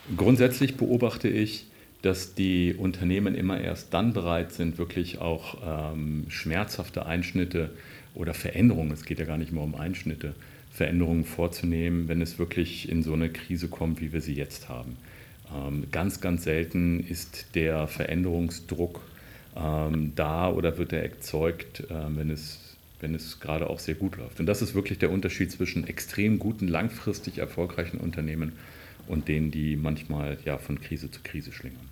Grundsätzlich beobachte ich, dass die Unternehmen immer erst dann bereit sind, wirklich auch schmerzhafte Einschnitte oder Veränderungen, es geht ja gar nicht mehr um Einschnitte, Veränderungen vorzunehmen, wenn es wirklich in so eine Krise kommt, wie wir sie jetzt haben. Ganz, ganz selten ist der Veränderungsdruck da oder wird er erzeugt, wenn es gerade auch sehr gut läuft. Und das ist wirklich der Unterschied zwischen extrem guten, langfristig erfolgreichen Unternehmen und denen, die manchmal ja von Krise zu Krise schlingern.